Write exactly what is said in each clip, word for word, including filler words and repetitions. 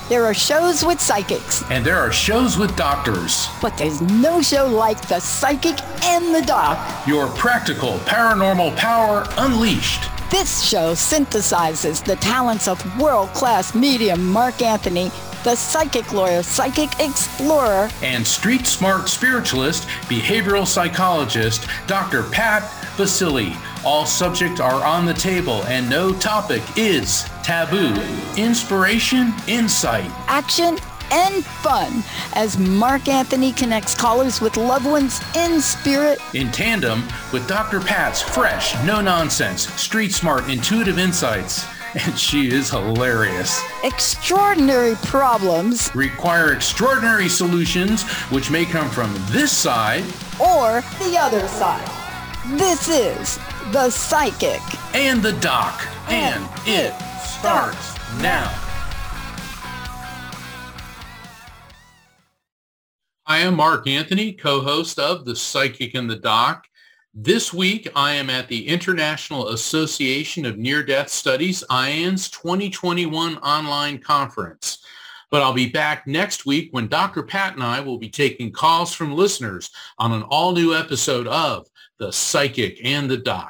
There are shows with psychics. And there are shows with doctors. But there's no show like The Psychic and the Doc. Your practical paranormal power unleashed. This show synthesizes the talents of world-class medium Mark Anthony, the psychic lawyer, psychic explorer, and street smart spiritualist, behavioral psychologist, Doctor Pat Baccili. All subjects are on the table and no topic is taboo. Inspiration, insight, action, and fun as Mark Anthony connects callers with loved ones in spirit, in tandem with Doctor Pat's fresh, no-nonsense, street-smart, intuitive insights. And she is hilarious. Extraordinary problems require extraordinary solutions, which may come from this side or the other side. This is The Psychic and the Doc, and, and it starts now. I am Mark Anthony, co-host of The Psychic and the Doc. This week, I am at the International Association of Near-Death Studies, I A N S twenty twenty-one online conference. But I'll be back next week when Doctor Pat and I will be taking calls from listeners on an all-new episode of The Psychic and the Doc.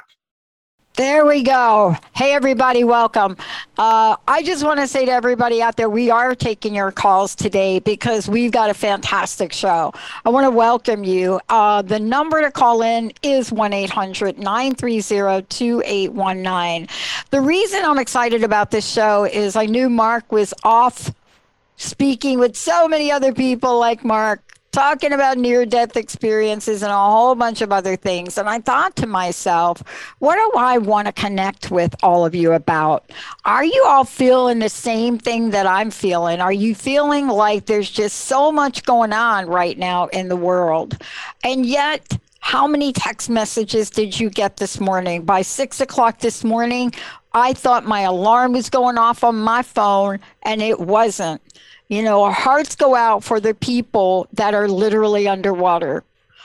There we go. Hey, everybody, welcome. Uh, I just want to say to everybody out there, we are taking your calls today because we've got a fantastic show. I want to welcome you. Uh, the number to call in is one eight hundred nine three zero two eight one nine. The reason I'm excited about this show is I knew Mark was off speaking with so many other people like Mark, talking about near-death experiences and a whole bunch of other things. And I thought to myself, what do I want to connect with all of you about? Are you all feeling the same thing that I'm feeling? Are you feeling like there's just so much going on right now in the world? And yet, how many text messages did you get this morning? By six o'clock this morning, I thought my alarm was going off on my phone, and it wasn't. You know, our hearts go out for the people that are literally underwater.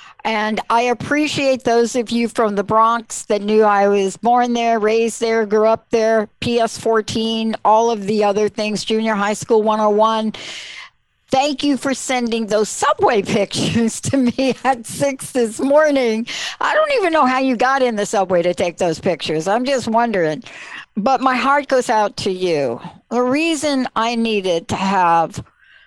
And I appreciate those of you from the Bronx that knew I was born there, raised there, grew up there, P S fourteen, all of the other things, junior high school one oh one. Thank you for sending those subway pictures to me at six this morning. I don't even know how you got in the subway to take those pictures. I'm just wondering. But my heart goes out to you. The reason I needed to have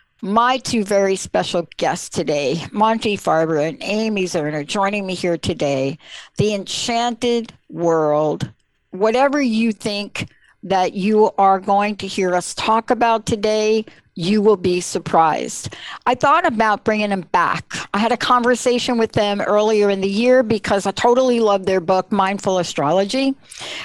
my two very special guests today, Monty Farber and Amy Zerner, joining me here today, the enchanted world, whatever you think that you are going to hear us talk about today, you will be surprised. I thought about bringing them back. I had a conversation with them earlier in the year because I totally love their book, Mindful Astrology.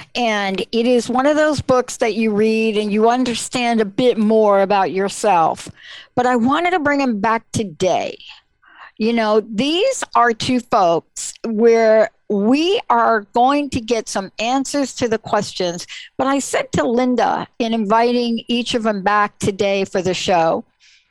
And it is one of those books that you read and you understand a bit more about yourself. But I wanted to bring them back today. You know, these are two folks where we are going to get some answers to the questions. But I said to Linda in inviting each of them back today for the show,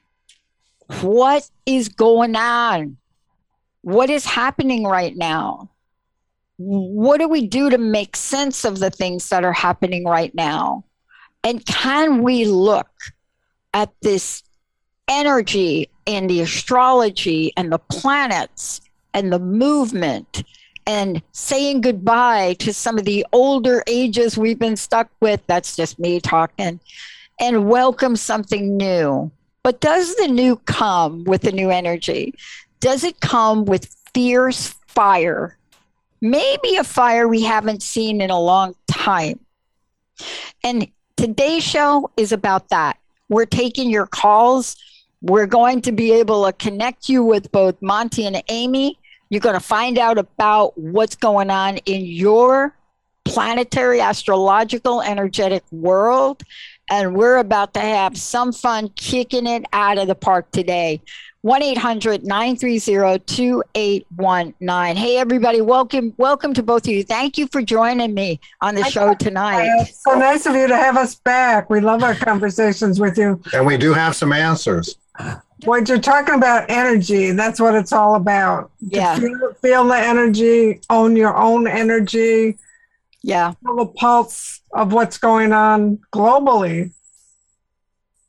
what is going on? What is happening right now? What do we do to make sense of the things that are happening right now? And can we look at this energy and the astrology and the planets and the movement and saying goodbye to some of the older ages we've been stuck with? That's just me talking. And welcome something new. But does the new come with the new energy? Does it come with fierce fire? Maybe a fire we haven't seen in a long time. And today's show is about that. We're taking your calls. We're going to be able to connect you with both Monty and Amy. You're going to find out about what's going on in your planetary, astrological, energetic world. And we're about to have some fun kicking it out of the park today. one eight hundred nine three zero two eight one nine. Hey, everybody. Welcome welcome to both of you. Thank you for joining me on the show tonight. It's so nice of you to have us back. We love our conversations with you. And we do have some answers. What you're talking about, energy, that's what it's all about. Yeah. To feel, feel the energy, own your own energy. Yeah. Feel the pulse of what's going on globally.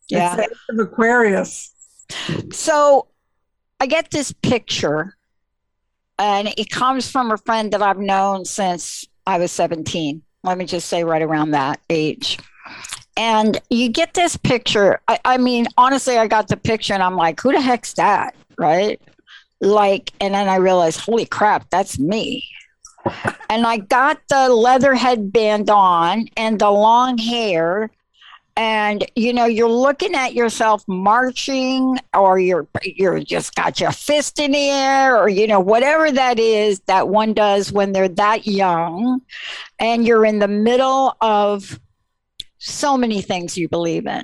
Yeah. It's Age of Aquarius. So I get this picture, and it comes from a friend that I've known since I was seventeen. Let me just say right around that age. And you get this picture. I, I mean, honestly, I got the picture and I'm like, who the heck's that? Right? Like, and then I realized, holy crap, that's me. And I got the leather headband on and the long hair. And, you know, you're looking at yourself marching, or you're you're just got your fist in the air, or, you know, whatever that is that one does when they're that young. And you're in the middle of so many things you believe in.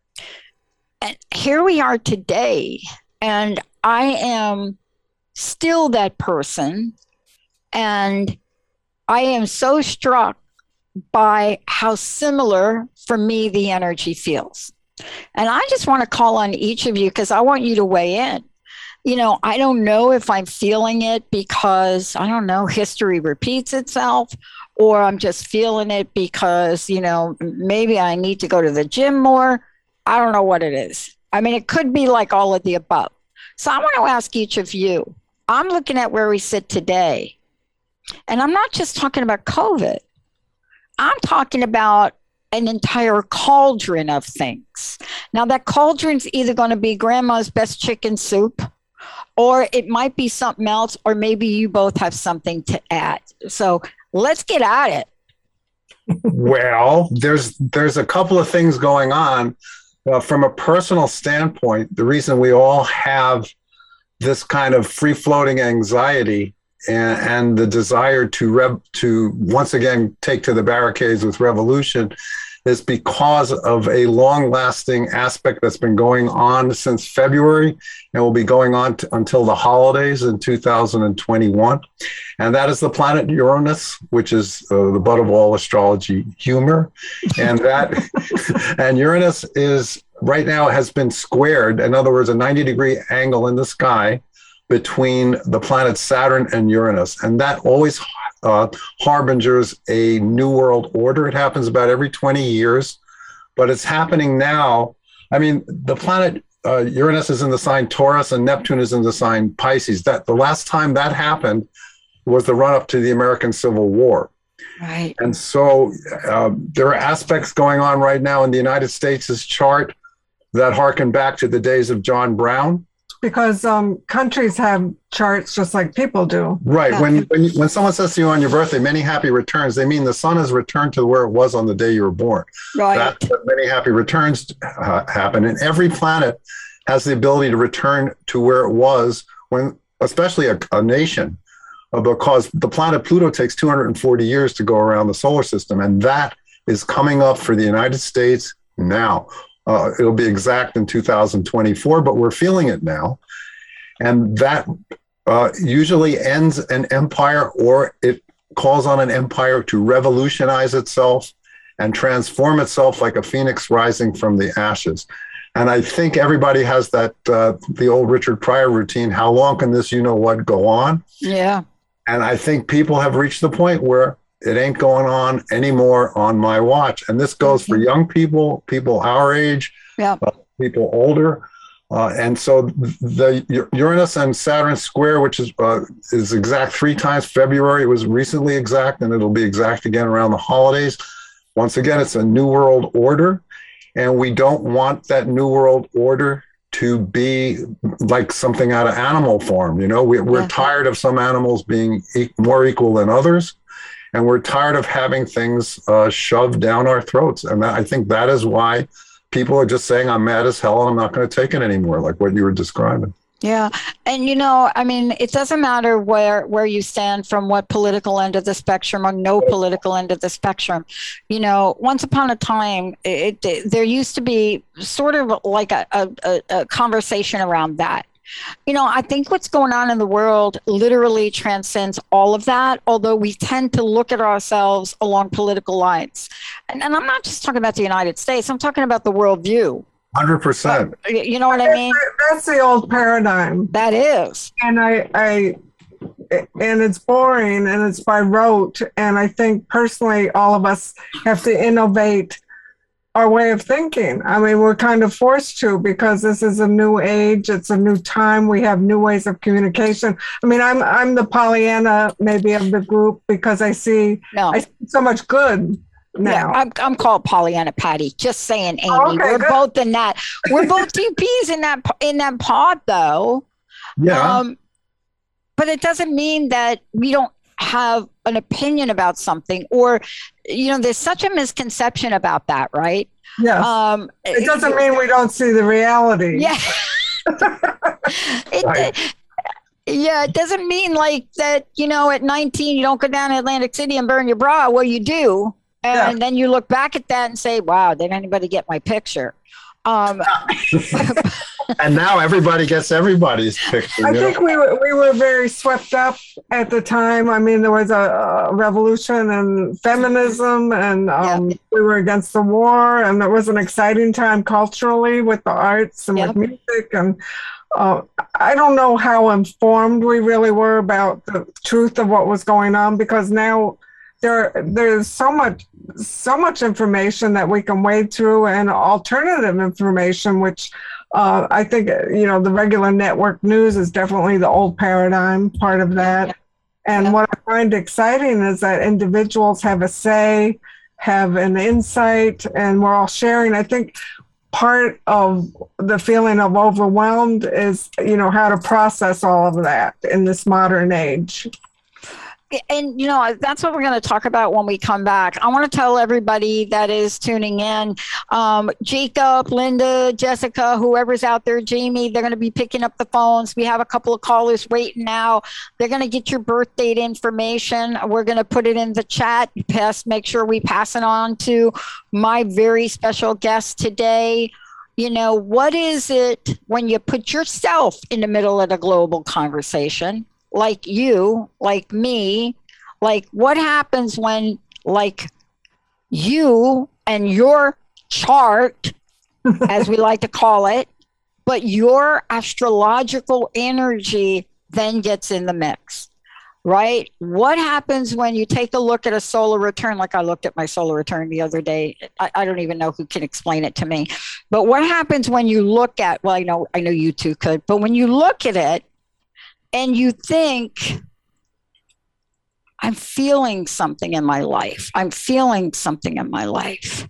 And here we are today. And I am still that person. And I am so struck by how similar for me the energy feels. And I just want to call on each of you because I want you to weigh in. You know, I don't know if I'm feeling it because, I don't know, history repeats itself, or I'm just feeling it because, you know, maybe I need to go to the gym more. I don't know what it is. I mean, it could be like all of the above. So I want to ask each of you, I'm looking at where we sit today, and I'm not just talking about COVID. I'm talking about an entire cauldron of things. Now, that cauldron's either going to be grandma's best chicken soup, or it might be something else, or maybe you both have something to add. So let's get at it. Well, there's there's a couple of things going on. Uh, from a personal standpoint, the reason we all have this kind of free-floating anxiety and, and the desire to rev, to once again take to the barricades with revolution is because of a long-lasting aspect that's been going on since February and will be going on to, until the holidays in two thousand twenty-one. And that is the planet Uranus, which is uh, the butt of all astrology humor. And that, and Uranus is right now has been squared. In other words, a ninety degree angle in the sky between the planet Saturn and Uranus. And that always uh, harbingers a new world order. It happens about every twenty years, but it's happening now. I mean, the planet uh, Uranus is in the sign Taurus and Neptune is in the sign Pisces. That the last time that happened was the run up to the American Civil War. Right. And so uh, there are aspects going on right now in the United States' chart that harken back to the days of John Brown. Because um, countries have charts just like people do. Right. Yeah. When, when when someone says to you on your birthday, many happy returns, they mean the sun has returned to where it was on the day you were born. Right. That's what many happy returns uh, happen. And every planet has the ability to return to where it was when, especially a, a nation, uh, because the planet Pluto takes two hundred forty years to go around the solar system. And that is coming up for the United States now. Uh, it'll be exact in two thousand twenty-four, but we're feeling it now. And that uh, usually ends an empire, or it calls on an empire to revolutionize itself and transform itself like a phoenix rising from the ashes. And I think everybody has that, uh, the old Richard Pryor routine, how long can this you-know-what go on? Yeah. And I think people have reached the point where it ain't going on anymore on my watch. And this goes for young people, people our age, Yeah. uh, people older. Uh, and so the Uranus and Saturn square, which is uh, is exact three times. February, it was recently exact, and it'll be exact again around the holidays. Once again, it's a new world order. And we don't want that new world order to be like something out of Animal Farm. You know, we, we're Yeah. tired of some animals being e- more equal than others. And we're tired of having things uh, shoved down our throats. And that, I think that is why people are just saying, I'm mad as hell and I'm not going to take it anymore, like what you were describing. Yeah. And, you know, I mean, it doesn't matter where, where you stand from what political end of the spectrum or no political end of the spectrum. You know, once upon a time, it, it, there used to be sort of like a, a, a conversation around that. You know, I think what's going on in the world literally transcends all of that, although we tend to look at ourselves along political lines. And, and I'm not just talking about the United States, I'm talking about the worldview. one hundred percent. You know what I mean? That's the old paradigm. That is. And I, I, and it's boring and it's by rote. And I think personally, all of us have to innovate our way of thinking. I mean, we're kind of forced to because this is a new age. It's a new time. We have new ways of communication. I mean, I'm I'm the Pollyanna maybe of the group because I see No. I see so much good Yeah, now. I'm, I'm called Pollyanna Patty. Just saying, Amy. Oh, okay, We're good. both in that. We're both T Ps in that in that pod, though. Yeah. Um, but it doesn't mean that we don't have an opinion about something, or you know, there's such a misconception about that, right? Yes. Um, It doesn't mean we don't see the reality. Yeah. it, Right. Yeah, it doesn't mean like that, you know, at nineteen, you don't go down to Atlantic City and burn your bra. Well, you do. And Yeah. then you look back at that and say, wow, did anybody get my picture? Um, And now everybody gets everybody's picture. I you know? think we were we were very swept up at the time. I mean, there was a, a revolution and feminism, and um, we were against the war, and it was an exciting time culturally with the arts and Yep. with music. And uh, I don't know how informed we really were about the truth of what was going on, because now there there's so much so much information that we can wade through, and alternative information, which uh, I think, you know, the regular network news is definitely the old paradigm part of that. Yeah. And Yeah. what I find exciting is that individuals have a say, have an insight, and we're all sharing. I think part of the feeling of overwhelmed is, you know, how to process all of that in this modern age. and you know, that's what we're going to talk about when we come back. I want to tell everybody that is tuning in, um, Jacob, Linda, Jessica, whoever's out there, Jamie, they're going to be picking up the phones. We have a couple of callers waiting now. They're going to get your birth date information. We're going to put it in the chat. Pass, make sure we pass it on to my very special guest today. You know, what is it when you put yourself in the middle of the global conversation? Like you, like me, like what happens when, like you and your chart, as we like to call it, but your astrological energy then gets in the mix, right? What happens when you take a look at a solar return? Like I looked at my solar return the other day. I, I don't even know who can explain it to me. But what happens when you look at, well, I know, I know you two could, but when you look at it, and you think, I'm feeling something in my life. I'm feeling something in my life.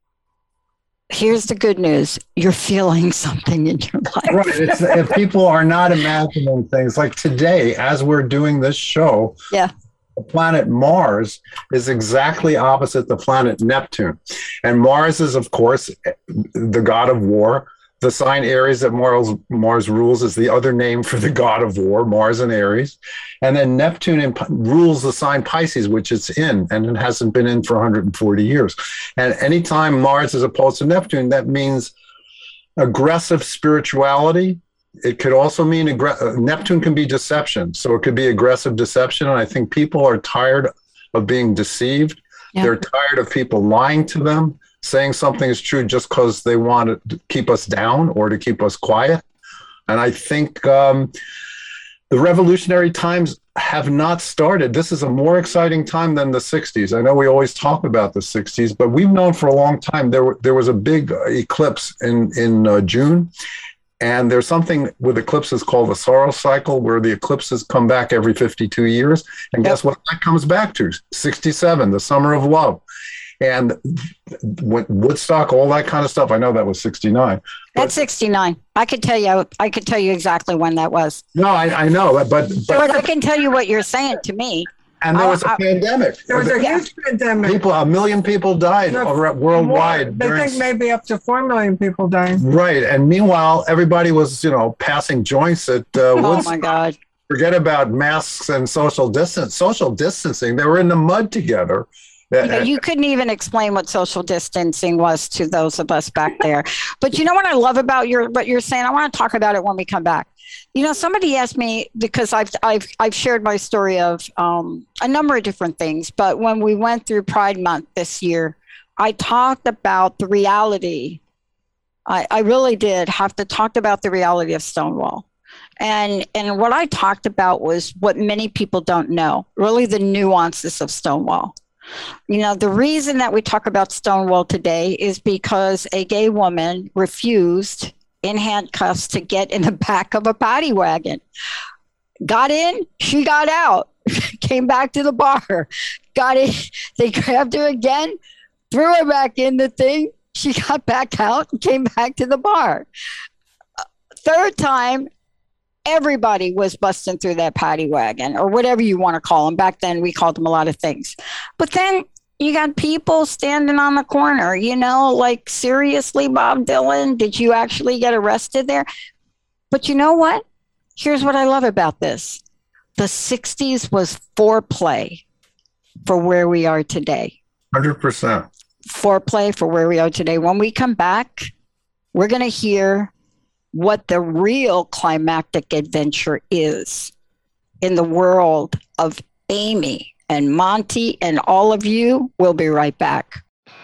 Here's the good news. You're feeling something in your life. Right. It's, if people are not imagining things like today, as we're doing this show, Yeah. the planet Mars is exactly opposite the planet Neptune. And Mars is, of course, the god of war. The sign Aries that Mars, Mars rules is the other name for the god of war, Mars and Aries. And then Neptune in, rules the sign Pisces, which it's in, and it hasn't been in for one hundred forty years. And anytime Mars is opposed to Neptune, that means aggressive spirituality. It could also mean, aggr- Neptune can be deception. So it could be aggressive deception. And I think people are tired of being deceived. Yeah. They're tired of people lying to them, saying something is true just because they want to keep us down or to keep us quiet. And I think um, the revolutionary times have not started. This is a more exciting time than the sixties. I know we always talk about the sixties, but we've known for a long time there, there was a big eclipse in, in uh, June. And there's something with eclipses called the Saros cycle, where the eclipses come back every fifty-two years. And guess what that comes back to? sixty-seven, the summer of love. And Woodstock, all that kind of stuff. I know that was sixty-nine. That's sixty-nine. I could tell you, I could tell you exactly when that was. No, I, I know, but, But but I can tell you what you're saying to me. and there was a I- I- pandemic. There was a Yeah. huge pandemic. People, a million people died No, over worldwide. They during- think maybe up to four million people dying. Right, and meanwhile, everybody was, you know, passing joints at uh, Oh Woodstock. my God. Forget about masks and social distance. Social distancing. They were in the mud together. Yeah, you couldn't even explain what social distancing was to those of us back there. But you know what I love about your what you're saying? I want to talk about it when we come back. You know, somebody asked me, because I've I've I've shared my story of um, a number of different things. But when we went through Pride Month this year, I talked about the reality. I, I really did have to talk about the reality of Stonewall. And and what I talked about was what many people don't know, really the nuances of Stonewall. You know, the reason that we talk about Stonewall today is because a gay woman refused in handcuffs to get in the back of a paddy wagon. Got in, she got out, came back to the bar, got in, they grabbed her again, threw her back in the thing, she got back out and came back to the bar. Third time, everybody was busting through that paddy wagon or whatever you want to call them. Back then, we called them a lot of things. But then you got people standing on the corner, you know, like, seriously, Bob Dylan, did you actually get arrested there? But you know what? Here's what I love about this. The sixties was foreplay for where we are today. one hundred percent. Foreplay for where we are today. When we come back, we're going to hear what the real climactic adventure is in the world of Amy and Monty and all of you. We'll be right back.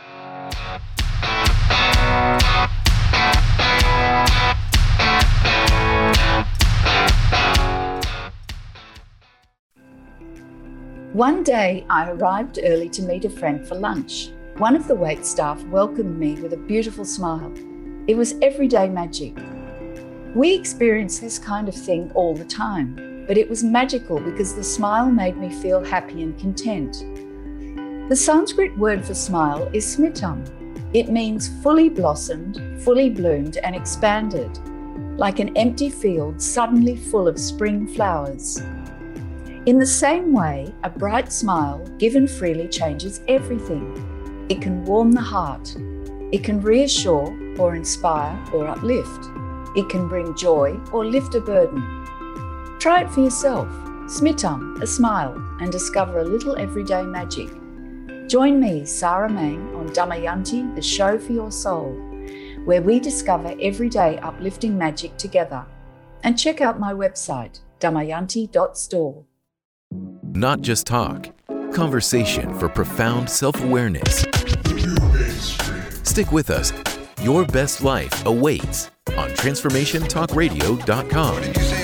One day, I arrived early to meet a friend for lunch. One of the wait staff welcomed me with a beautiful smile. It was everyday magic. We experience this kind of thing all the time, but it was magical because the smile made me feel happy and content. The Sanskrit word for smile is smitam. It means fully blossomed, fully bloomed and expanded, like an empty field suddenly full of spring flowers. In the same way, a bright smile given freely changes everything. It can warm the heart. It can reassure or inspire or uplift. It can bring joy or lift a burden. Try it for yourself. Smitam, a smile, and discover a little everyday magic. Join me, Sarah Mang, on Damayanti, the show for your soul, where we discover everyday uplifting magic together. And check out my website, damayanti dot store. Not just talk, conversation for profound self-awareness. Stick with us. Your best life awaits on transformation talk radio dot com.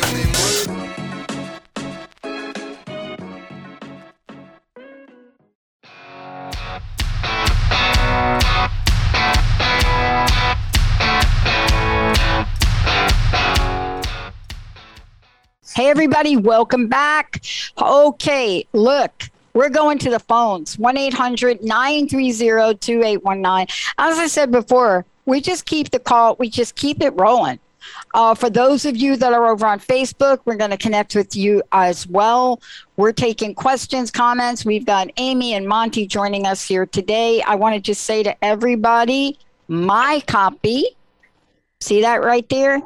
Hey, everybody, welcome back. Okay, look, we're going to the phones, one eight hundred nine three zero two eight one nine. As I said before, we just keep the call, we just keep it rolling. Uh, for those of you that are over on Facebook, we're going to connect with you as well. We're taking questions, comments. We've got Amy and Monty joining us here today. I want to just say to everybody, my copy, see that right there?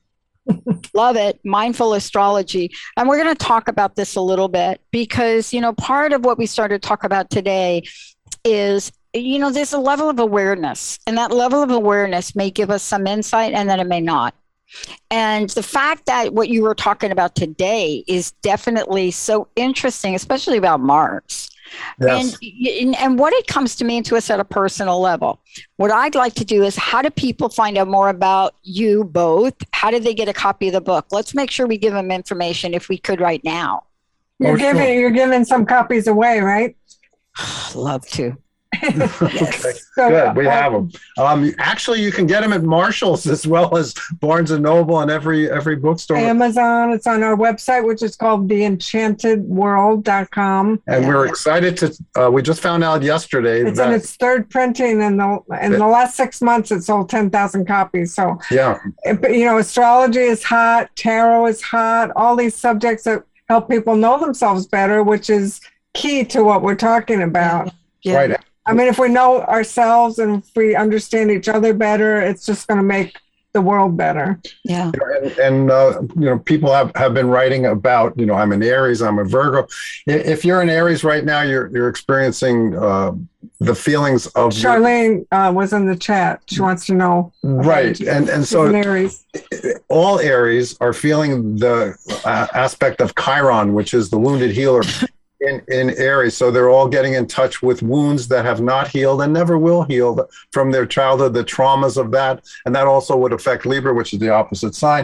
Love it. Mindful astrology. And we're going to talk about this a little bit because, you know, part of what we started to talk about today is, you know, there's a level of awareness, and that level of awareness may give us some insight and then it may not. And the fact that what you were talking about today is definitely so interesting, especially about Mars. Yes. And, and what it comes to mean to us at a personal level. What I'd like to do is, how do people find out more about you both? How do they get a copy of the book? Let's make sure we give them information if we could right now. You're Oh, sure. giving you're giving some copies away, right? Love to. Okay, So, good. We uh, have them. Um, actually, you can get them at Marshall's as well as Barnes and Noble and every every bookstore. Amazon. It's on our website, which is called the enchanted world dot com. And we're excited to. Uh, we just found out yesterday It's that in its third printing, and the in the last six months, it sold ten thousand copies. So, yeah, it- but, you know, astrology is hot, tarot is hot. All these subjects that help people know themselves better, which is key to what we're talking about. Yeah. right. I mean, if we know ourselves and if we understand each other better, it's just going to make the world better. Yeah. And, and uh, you know, people have, have been writing about, you know, I'm an Aries, I'm a Virgo. I- If you're an Aries right now, you're you're experiencing uh, the feelings of your- Charlene uh, was in the chat. She wants to know. right, and and She's so an Aries. all Aries are feeling the uh, aspect of Chiron, which is the wounded healer in, in Aries. So they're all getting in touch with wounds that have not healed and never will heal from their childhood, the traumas of that. And that also would affect Libra, which is the opposite sign.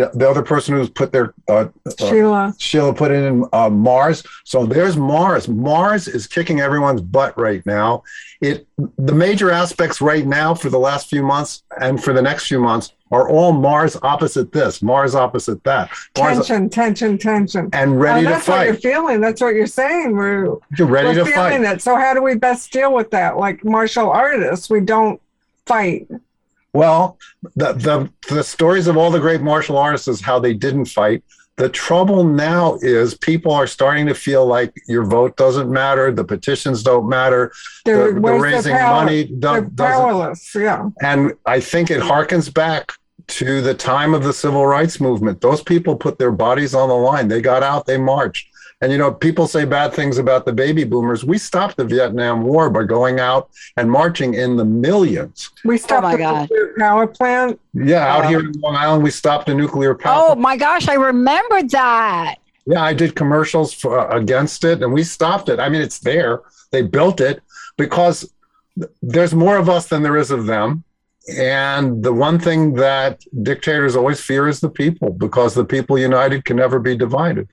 The, the other person who's put their uh, uh, Sheila. Sheila put it in uh, Mars. So there's Mars. Mars is kicking everyone's butt right now. It the major aspects right now for the last few months and for the next few months are all Mars opposite this, Mars opposite that. Mars, Tension, tension, tension. and ready Oh, to that's what you're fight. feeling. That's what you're saying. We're, You're ready we're to feeling fight. it. So how do we best deal with that? Like martial artists, we don't fight. Well, the, the the stories of all the great martial artists is how they didn't fight. The trouble now is people are starting to feel like your vote doesn't matter, the petitions don't matter, They're, the, the where's raising their power? money They're do, doesn't. powerless. Yeah. And I think it harkens back to the time of the civil rights movement. Those people put their bodies on the line. They got out, they marched. And, you know, people say bad things about the baby boomers. We stopped the Vietnam War by going out and marching in the millions. We stopped my the God. nuclear power plant. Yeah, out Uh, here in Long Island, we stopped a nuclear power. Oh my gosh, I remembered that. Yeah, I did commercials for, uh, against it, and we stopped it. I mean, it's there. They built it because th- there's more of us than there is of them. And the one thing that dictators always fear is the people, because the people united can never be divided.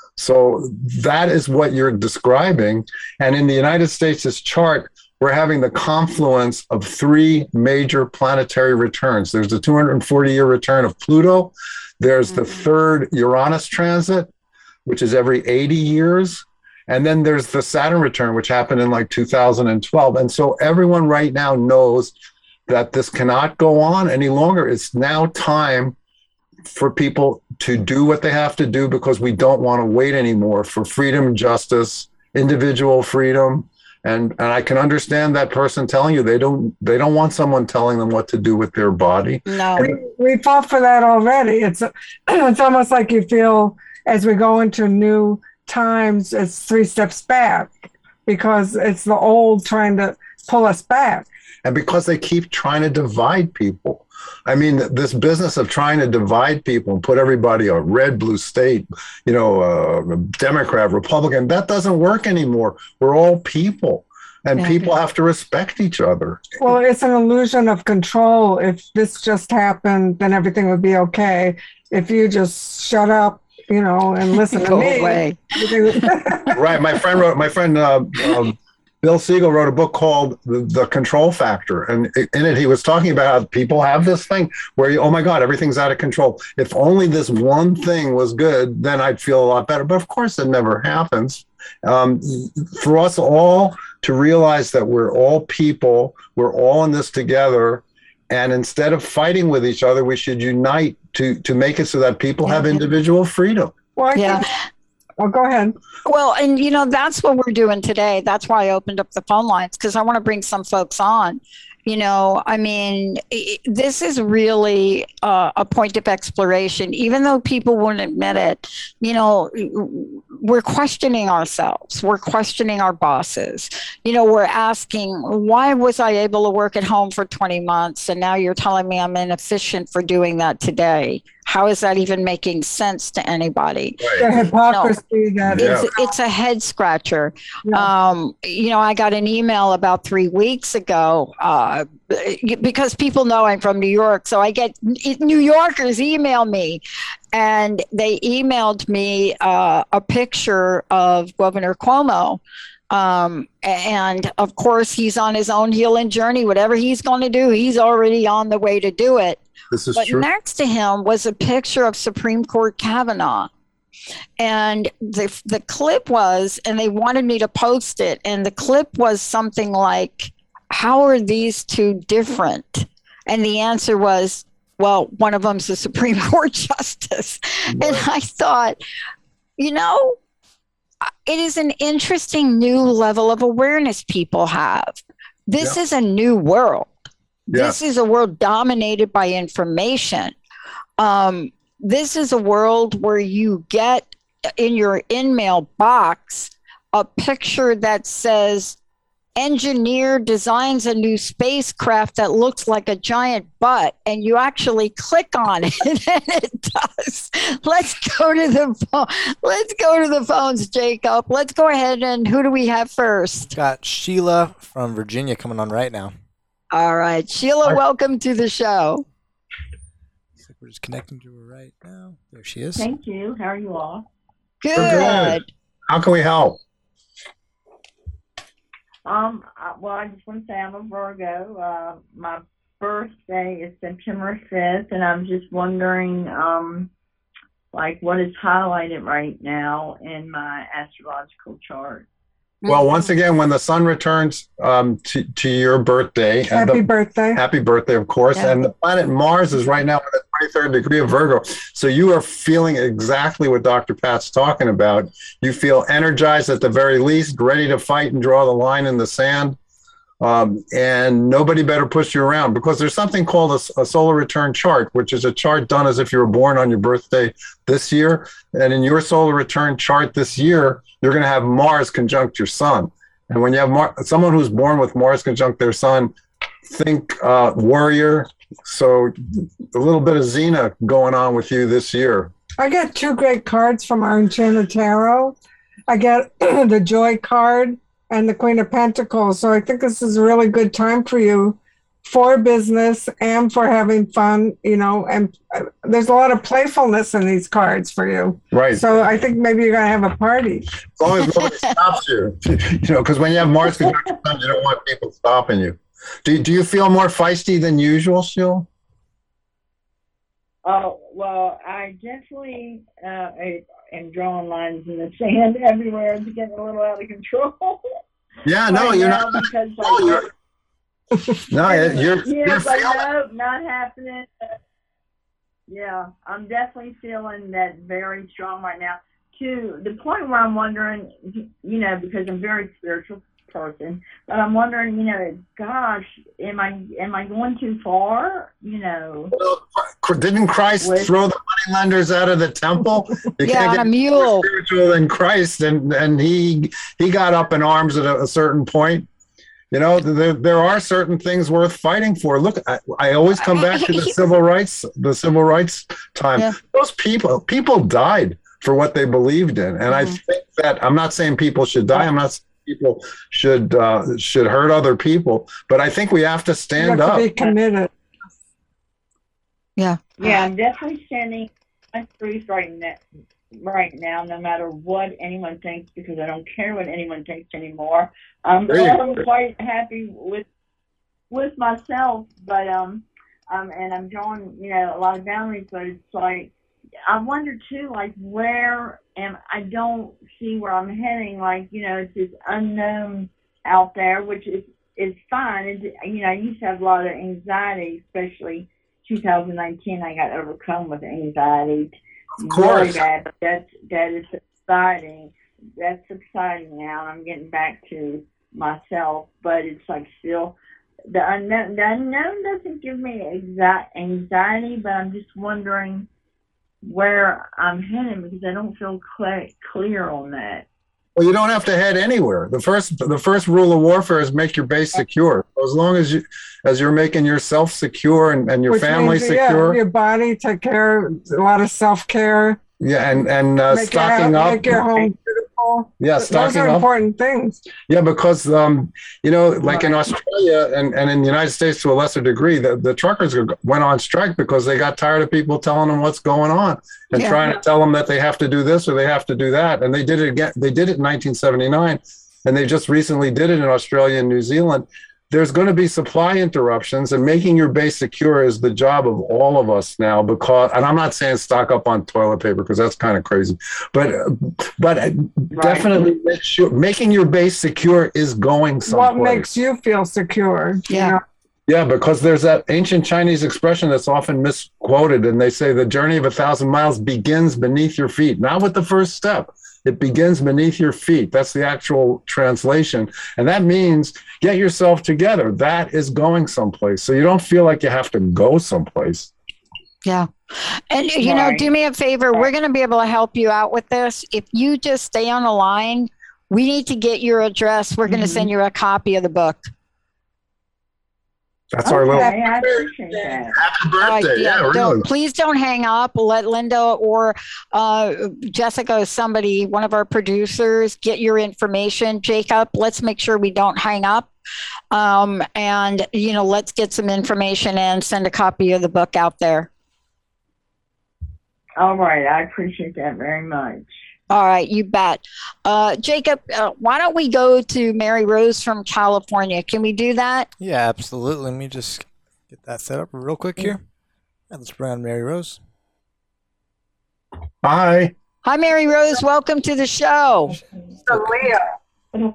So that is what you're describing. And in the United States, this chart, we're having the confluence of three major planetary returns. There's the two hundred forty year return of Pluto. There's the third Uranus transit, which is every eighty years. And then there's the Saturn return, which happened in like two thousand twelve. And so everyone right now knows that this cannot go on any longer. It's now time for people to do what they have to do, because we don't want to wait anymore for freedom, justice, individual freedom. And, and I can understand that person telling you they don't they don't want someone telling them what to do with their body. No. We, we fought for that already. It's it's almost like you feel as we go into new times, it's three steps back, because it's the old trying to pull us back. And because they keep trying to divide people. I mean, this business of trying to divide people and put everybody a red, blue state, you know, uh, Democrat, Republican, that doesn't work anymore. We're all people, and Yeah. people have to respect each other. Well, it's an illusion of control. If this just happened, then everything would be okay. If you just shut up, you know, and listen to Go me. away. Right. My friend wrote, my friend, uh, um, Bill Siegel wrote a book called the, the Control Factor. And in it, he was talking about how people have this thing where, you, oh my God, everything's out of control. If only this one thing was good, then I'd feel a lot better. But of course, it never happens. Um, for us all to realize that we're all people, we're all in this together. And instead of fighting with each other, we should unite to, to make it so that people have individual freedom. Well, I Yeah. think, oh, go ahead. Well, and you know, that's what we're doing today. That's why I opened up the phone lines, because I want to bring some folks on. You know, I mean, i- this is really uh, a point of exploration, even though people won't admit it. You know, we're questioning ourselves. We're questioning our bosses. You know, we're asking, why was I able to work at home for twenty months? And now you're telling me I'm inefficient for doing that today. How is that even making sense to anybody? The hypocrisy that Yeah. It's, it's a head scratcher. Yeah. Um, you know, I got an email about three weeks ago uh, because people know I'm from New York. So I get New Yorkers email me, and they emailed me uh, a picture of Governor Cuomo. Um, and of course, he's on his own healing journey. Whatever he's going to do, he's already on the way to do it. This is But true. next to him was a picture of Supreme Court Kavanaugh. And the the clip was, and they wanted me to post it, and the clip was something like, how are these two different? And the answer was, well, one of them's a Supreme Court justice. And I thought, you know, it is an interesting new level of awareness people have. This Yeah. is a new world. Yeah. This is a world dominated by information. Um, this is a world where you get in your in-mail box a picture that says, engineer designs a new spacecraft that looks like a giant butt, and you actually click on it and it does. Let's go to the phone. Let's go to the phones, Jacob. Let's go ahead, and who do we have first? Got Sheila from Virginia coming on right now. All right, Sheila, Hi. welcome to the show. we're just connecting to her right now. There she is. Thank you. How are you all? Good. We're good. How can we help? Um, I, well, I just want to say I'm a Virgo. Uh, my birthday is September fifth, and I'm just wondering, um, like, what is highlighted right now in my astrological chart? Well, once again, when the sun returns um, to, to your birthday, and Happy the- birthday. happy birthday, of course. Yeah. And the planet Mars is right now in the twenty-third degree of Virgo. So you are feeling exactly what Doctor Pat's talking about. You feel energized at the very least, ready to fight and draw the line in the sand. Um, and nobody better push you around, because there's something called a, a solar return chart, which is a chart done as if you were born on your birthday this year. And in your solar return chart this year, you're going to have Mars conjunct your sun. And when you have Mar- someone who's born with Mars conjunct their sun, think uh, warrior. So a little bit of Xena going on with you this year. I get two great cards from our Enchanted Tarot. I get the Joy card and the Queen of Pentacles. So I think this is a really good time for you for business and for having fun, you know, and uh, there's a lot of playfulness in these cards for you. Right. So I think maybe you're going to have a party. As long as nobody stops you, you know, because when you have Mars conjunct your sun, you don't want people stopping you. Do, do you feel more feisty than usual, Sheila? Oh, well, I definitely uh, I am drawing lines in the sand everywhere. It's getting a little out of control. Yeah, no, right you're now not. Because, No, like, you're, no, you're, yeah, you're but feeling. no, not happening. Yeah, I'm definitely feeling that very strong right now. To the point where I'm wondering, you know, because I'm a very spiritual person, but I'm wondering, you know, gosh, am I am I going too far? You know. Well, didn't Christ With- throw the money lenders out of the temple? You Yeah, on a get mule. more spiritual than Christ, and and he he got up in arms at a, a certain point. You know, there there are certain things worth fighting for. Look, I, I always come back to the civil rights, the civil rights time. Yeah. Those people people died for what they believed in, and I Mhm. think that I'm not saying people should die. I'm not saying people should uh, should hurt other people, but I think we have to You stand have up. to be committed. Yeah. Yeah, I'm definitely standing my truth right now, right now, no matter what anyone thinks, because I don't care what anyone thinks anymore. Um, There you I'm go. quite happy with with myself, but um, um, and I'm drawing, you know, a lot of boundaries. But it's like I wonder too, like where am I? Don't see where I'm heading. Like, you know, it's this unknown out there, which is is fine. It's, you know, I used to have a lot of anxiety, especially two thousand nineteen. I got overcome with anxiety. Of course. Really bad, but that's that is subsiding. That's subsiding now, and I'm getting back to myself. But it's like still the unknown. The unknown doesn't give me exact anxiety, but I'm just wondering where I'm heading because I don't feel clear clear on that. Well, you don't have to head anywhere. The first the first rule of warfare is make your base secure. As long as you as you're making yourself secure and, and your Which family means, yeah, secure. your body, take care, a lot of self-care. Yeah, and and uh, make, your, stocking house- up. make your home beautiful. Yeah, Those stocking are up. important things. Yeah, because um, you know, like in Australia and, and in the United States to a lesser degree, the, the truckers went on strike because they got tired of people telling them what's going on and Yeah. trying to tell them that they have to do this or they have to do that. And they did it again. They did it in nineteen seventy-nine, and they just recently did it in Australia and New Zealand. There's going to be supply interruptions, and making your base secure is the job of all of us now. Because, and I'm not saying stock up on toilet paper because that's kind of crazy, but but definitely make sure making your base secure is going someplace. What makes you feel secure? you Yeah. know? Yeah, because there's that ancient Chinese expression that's often misquoted, and they say the journey of a thousand miles begins beneath your feet, not with the first step. It begins beneath your feet. That's the actual translation. And that means get yourself together. That is going someplace. So you don't feel like you have to go someplace. Yeah. And, you know, Right. do me a favor. We're going to be able to help you out with this. If you just stay on the line, we need to get your address. We're going to send you a copy of the book. That's our little Okay, I appreciate that. happy Uh, birthday. yeah, don't- really. Please don't hang up. Let Linda or uh, Jessica, somebody, one of our producers, get your information. Jacob, let's make sure we don't hang up. Um, and, you know, let's get some information and send a copy of the book out there. All right. I appreciate that very much. All right, you bet. Uh, Jacob, uh, why don't we go to Mary Rose from California? Can we do that? Yeah, absolutely. Let me just get that set up real quick here. And let's bring on Mary Rose. Hi. Hi, Mary Rose. Welcome to the show. So Leo.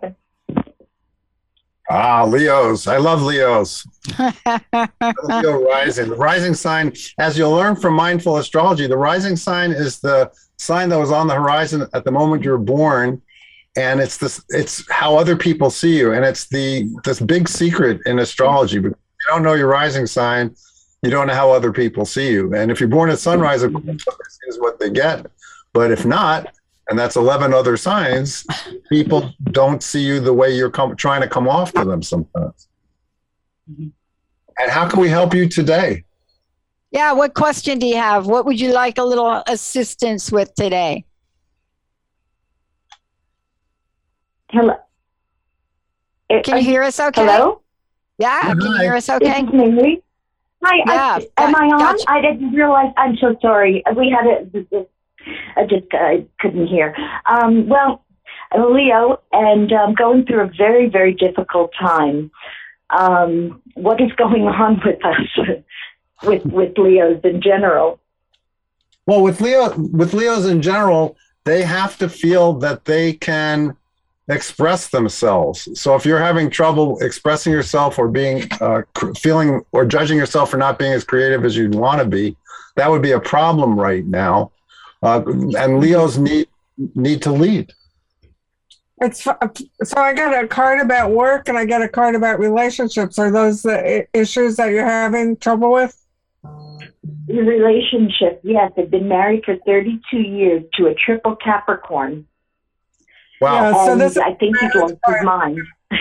Ah, Leos. I love Leos. Leo rising. The rising sign, as you'll learn from mindful astrology, the rising sign is the sign that was on the horizon at the moment you were born. And it's this, it's how other people see you. And it's the this big secret in astrology. But if you don't know your rising sign, you don't know how other people see you. And if you're born at sunrise, of course, this is what they get. But if not, and that's eleven other signs, people don't see you the way you're com- trying to come off to them sometimes. And how can we help you today? Yeah, what question do you have? What would you like a little assistance with today? Hello. Can you hear us okay? Hello? Yeah, can you hear us okay? This is Mary. Hi, Yeah, I, am I on? gotcha. I didn't realize. I'm so sorry. We had a, I just I couldn't hear. Um, well, Leo, and um, going through a very, very difficult time. Um, what is going on with us, with with Leos in general? Well, with Leo, with Leos in general, they have to feel that they can express themselves. So if you're having trouble expressing yourself or being uh, cr- feeling or judging yourself for not being as creative as you'd want to be, that would be a problem right now. Uh, and Leos need need to lead. It's so I got a card about work and I got a card about relationships. Are those the issues that you're having trouble with? The relationship, yes. I've been married for thirty-two years to a triple Capricorn. Wow. Yeah, so And this I think he's lost his mind.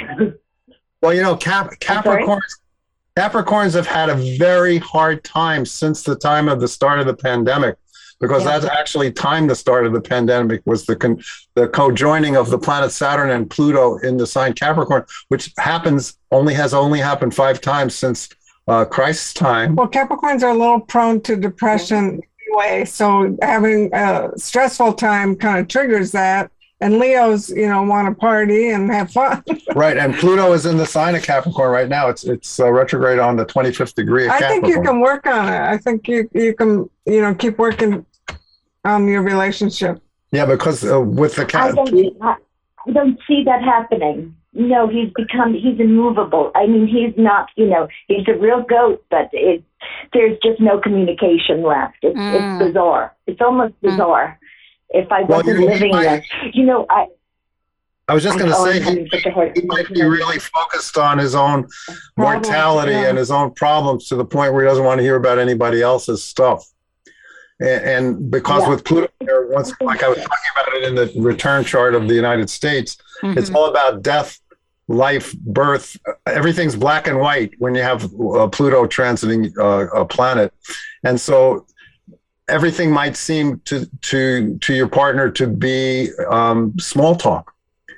Well, you know, Cap- Capricorns Capricorns have had a very hard time since the time of the start of the pandemic, because Yeah. that's actually timed the start of the pandemic was the con- the co-joining of the planet Saturn and Pluto in the sign Capricorn, which happens only has only happened five times since uh, Christ's time. Well, Capricorns are a little prone to depression anyway, so having a stressful time kind of triggers that. And Leos, you know, want to party and have fun. Right, and Pluto is in the sign of Capricorn right now. It's it's uh, retrograde on the twenty-fifth degree of I Capricorn. think you can work on it. I think you you can, you know, keep working on your relationship. Yeah, because uh, with the I cat, don't, I I don't see that happening. No, he's become, he's immovable. I mean, he's not, you know, he's a real goat, but it, there's just no communication left. It's, Mm. it's bizarre. It's almost Mm. bizarre. If I Well, wasn't you- you living might- this, you know, I, I was just going to Oh, say I'm having he, such a hard he might be time. really focused on his own mortality yeah. and his own problems to the point where he doesn't want to hear about anybody else's stuff. And, and because Yeah. with Pluto, there, once like I was talking about it in the return chart of the United States, it's Mhm. all about death, life, birth. Everything's black and white when you have uh, Pluto transiting uh, a planet, and so everything might seem to to to your partner to be um, small talk,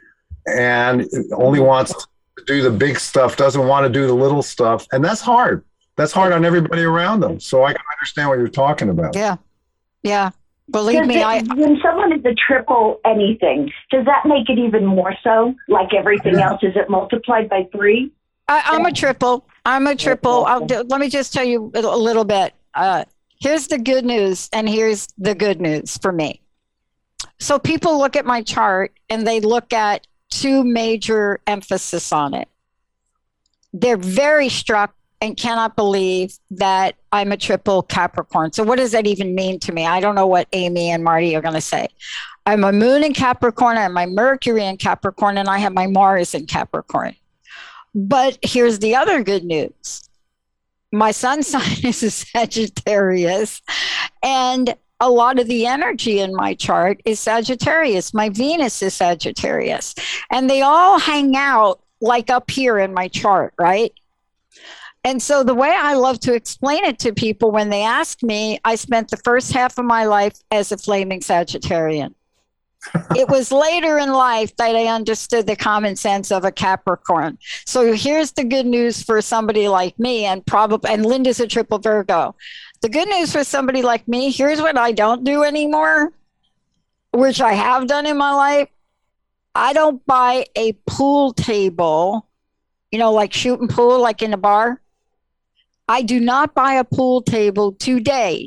and only wants to do the big stuff, doesn't want to do the little stuff, and that's hard. That's hard on everybody around them. So I can understand what you're talking about. Yeah. Yeah. Believe does me, it- I, when someone is a triple anything, does that make it even more so? Like everything else, is it multiplied by three? I, I'm a triple. I'm a triple. I'll do, let me just tell you a, a little bit. Uh, here's the good news, and here's the good news for me. So people look at my chart and they look at two major emphasis on it. They're very struck and cannot believe that I'm a triple Capricorn. So what does that even mean to me? I don't know what Amy and Marty are going to say. I'm a moon in Capricorn, I have my Mercury in Capricorn, and I have my Mars in Capricorn. But here's the other good news. My sun sign is a Sagittarius, and a lot of the energy in my chart is Sagittarius. My Venus is Sagittarius, and they all hang out like up here in my chart, right? And so the way I love to explain it to people when they ask me, I spent the first half of my life as a flaming Sagittarian. It was later in life that I understood the common sense of a Capricorn. So here's the good news for somebody like me, and probably, and Linda's a triple Virgo. The good news for somebody like me, here's what I don't do anymore, which I have done in my life. I don't buy a pool table, you know, like shooting pool, like in a bar. I do not buy a pool table today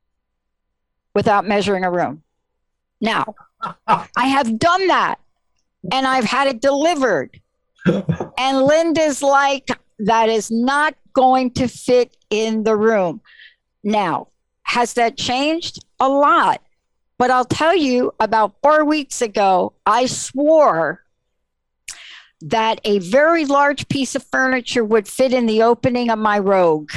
without measuring a room. Now, I have done that, and I've had it delivered. And Linda's like, that is not going to fit in the room. Now, has that changed? A lot. But I'll tell you, about four weeks ago, I swore that a very large piece of furniture would fit in the opening of my Rogue.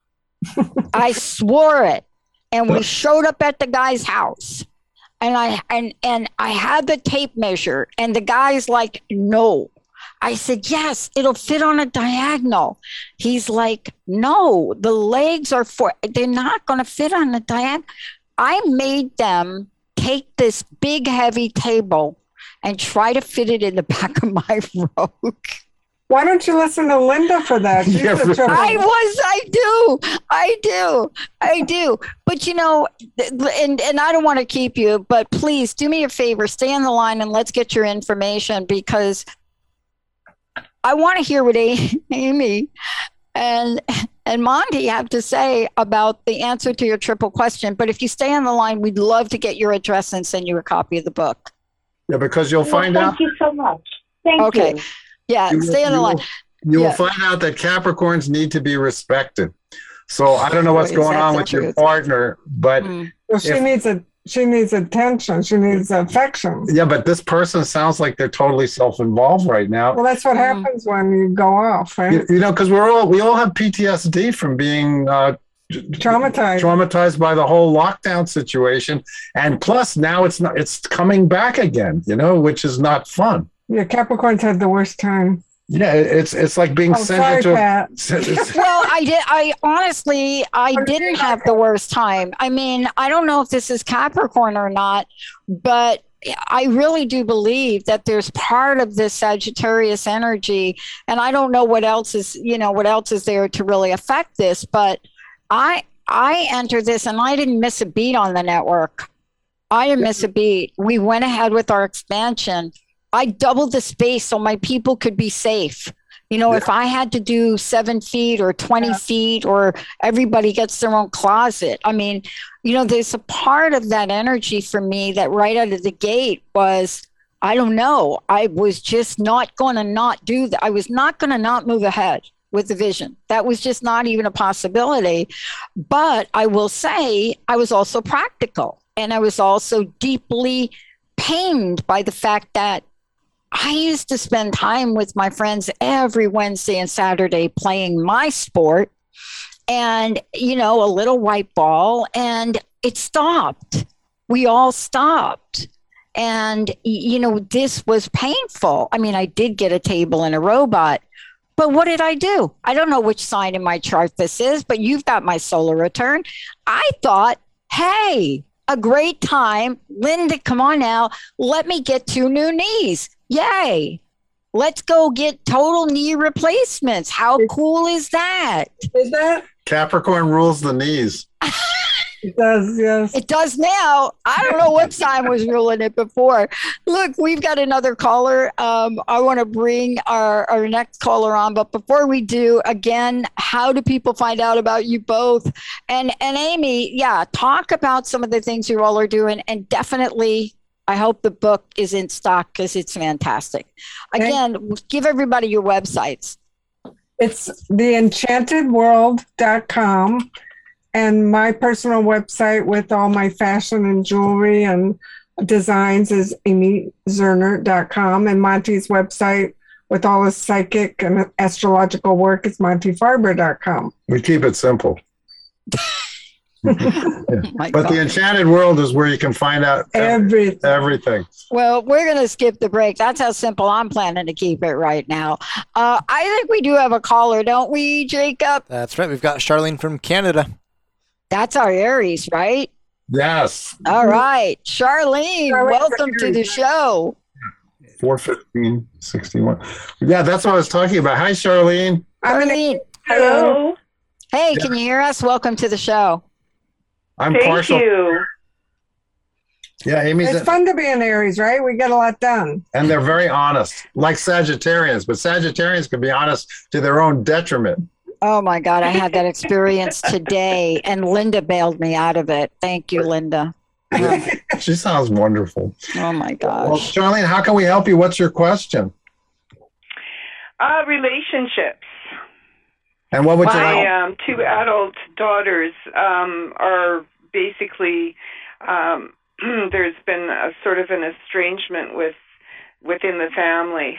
I swore it. And we showed up at the guy's house. And I and and I had the tape measure, and the guy's like, no. I said, yes, it'll fit on a diagonal. He's like, no, the legs are for, they're not going to fit on the diagonal. I made them take this big, heavy table and try to fit it in the back of my Rogue. Why don't you listen to Linda for that? She's Yeah, a triple- I was, I do, I do, I do. But you know, th- and, and I don't want to keep you, but please do me a favor, stay on the line and let's get your information, because I want to hear what A- Amy and and Monty have to say about the answer to your triple question. But if you stay on the line, we'd love to get your address and send you a copy of the book. Yeah, because you'll find well, out. thank you so much. Thank Okay. you. Yeah, You, stay on the you line. will, you Yeah. will find out that Capricorns need to be respected. So I don't know what's Is going that on the with your truth? partner, but Mm. Well, she If- needs a she needs attention. She needs affection. yeah, but this person sounds like they're totally self-involved right now. Well, that's what Mm. happens when you go off, right? You, you know, because we're all we all have P T S D from being uh, Traumatized. traumatized by the whole lockdown situation, and plus now it's not it's coming back again. You know, which is not fun. Yeah, Capricorns had the worst time. Yeah, it- it's it's like being Oh, sent sorry, into. Pat. A, Well, I did. I honestly, I didn't have the worst time. I mean, I don't know if this is Capricorn or not, but I really do believe that there's part of this Sagittarius energy, and I don't know what else is, you know, what else is there to really affect this. But I, I entered this, and I didn't miss a beat on the network. I didn't miss a beat. We went ahead with our expansion. I doubled the space so my people could be safe. You know, Yeah. if I had to do seven feet or twenty Yeah. feet, or everybody gets their own closet. I mean, you know, there's a part of that energy for me that right out of the gate was, I don't know, I was just not going to not do that. I was not going to not move ahead with the vision. That was just not even a possibility. But I will say I was also practical, and I was also deeply pained by the fact that I used to spend time with my friends every Wednesday and Saturday playing my sport and, you know, a little white ball, and it stopped. We all stopped. And, y- you know, this was painful. I mean, I did get a table and a robot, but what did I do? I don't know which sign in my chart this is, but you've got my solar return. I thought, hey, a great time. Linda, come on now. Let me get two new knees. Yay. Let's go get total knee replacements. How cool is that? Is that? Capricorn rules the knees. It does, yes. It does now. I don't know what sign was ruling it before. Look, we've got another caller. Um, I want to bring our, our next caller on. But before we do, again, how do people find out about you both? And and Amy, yeah, talk about some of the things you all are doing. And definitely, I hope the book is in stock because it's fantastic. Again, give everybody your websites. It's the enchanted world dot com, and my personal website with all my fashion and jewelry and designs is amy zerner dot com, and Monty's website with all his psychic and astrological work is monty farber dot com. We keep it simple. My But God. the Enchanted World is where you can find out ev- Everything. everything. Well, we're going to skip the break. That's how simple I'm planning to keep it right now. Uh, I think we do have a caller, don't we, Jacob? That's right. We've got Charlene from Canada. That's our Aries, right? Yes. All right. Charlene, Charlene, welcome to the show. four fifteen sixty-one. Yeah, that's what I was talking about. Hi, Charlene. I'm in Charlene, Hello. hey, can you hear us? Welcome to the show. I'm Thank partial. you. Yeah, Amy's It's fun to be an Aries, right? We get a lot done. and they're very honest, like Sagittarians, but Sagittarians can be honest to their own detriment. Oh my God, I had that experience today, and Linda bailed me out of it. Thank you, Linda. She sounds wonderful. Oh my Well, gosh. Charlene, how can we help you? What's your question? Uh, relationships. And what would you My like? um, two adult daughters um, are basically, um, there's been a sort of an estrangement with within the family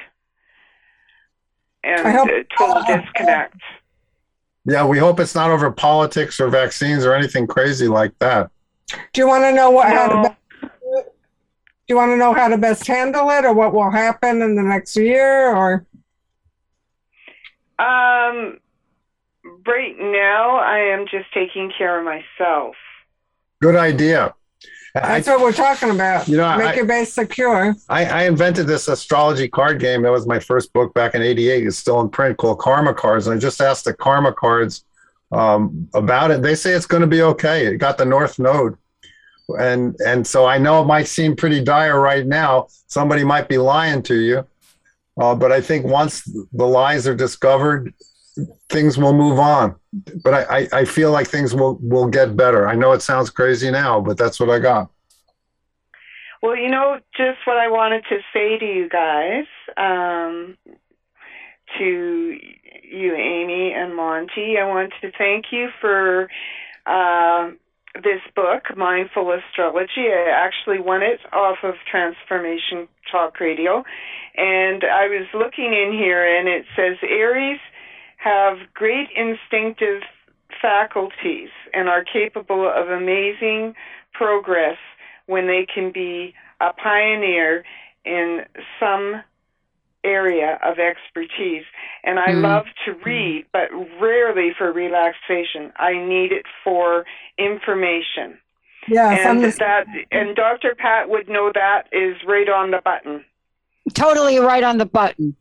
and I hope- a total disconnect. Yeah, we hope it's not over politics or vaccines or anything crazy like that. Do you want to know what how to No. best, do you want to know how to best handle it, or what will happen in the next year, or Um, right now, I am just taking care of myself. Good idea. I, that's what we're talking about. You know, Make I- your base secure. I, I invented this astrology card game. That was my first book back in eighty-eight. It's still in print, called Karma Cards. And I just asked the Karma Cards um, about it. They say it's going to be okay. It got the North Node. And and so I know it might seem pretty dire right now. Somebody might be lying to you. Uh, but I think once the lies are discovered, things will move on. But I, I, I feel like things will, will get better. I know it sounds crazy now, but that's what I got. Well, you know, just what I wanted to say to you guys, um, to you, Amy and Monty, I want to thank you for uh, this book, Mindful Astrology. I actually won it off of Transformation Talk Radio. And I was looking in here, and it says Aries have great instinctive faculties and are capable of amazing progress when they can be a pioneer in some area of expertise. And I Mm. love to read, but rarely for relaxation. I need it for information. Yes, I'm And the- that, and Doctor Pat would know that is right on the button. Totally right on the button.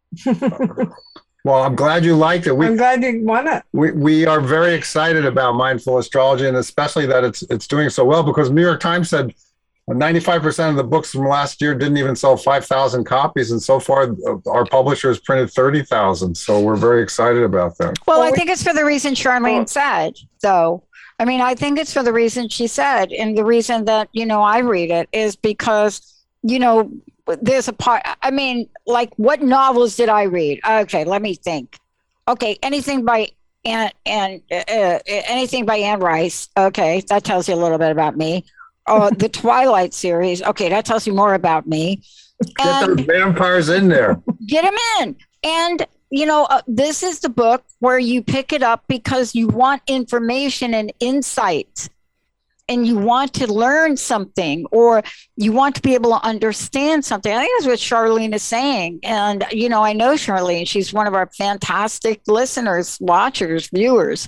Well, I'm glad you liked it. We, I'm glad you won it. we we are very excited about mindful astrology, and especially that it's it's doing so well, because New York Times said ninety-five percent of the books from last year didn't even sell five thousand copies, and so far uh, our publisher has printed thirty thousand. So we're very excited about that. Well, Well, I we- think it's for the reason Charlene Well- said, though. I mean, I think it's for the reason she said. And the reason that, you know, I read it is because, you know, there's a part, I mean, like, what novels did I read? Okay, let me think. Okay, anything by Anne, Anne, uh, uh, anything by Anne Rice. Okay, that tells you a little bit about me. Oh, the Twilight series. Okay, that tells you more about me. Get And those vampires in there. get them in. And, you know, uh, this is the book where you pick it up because you want information and insight, and you want to learn something, or you want to be able to understand something. I think that's what Charlene is saying. And, you know, I know Charlene, she's one of our fantastic listeners, watchers, viewers.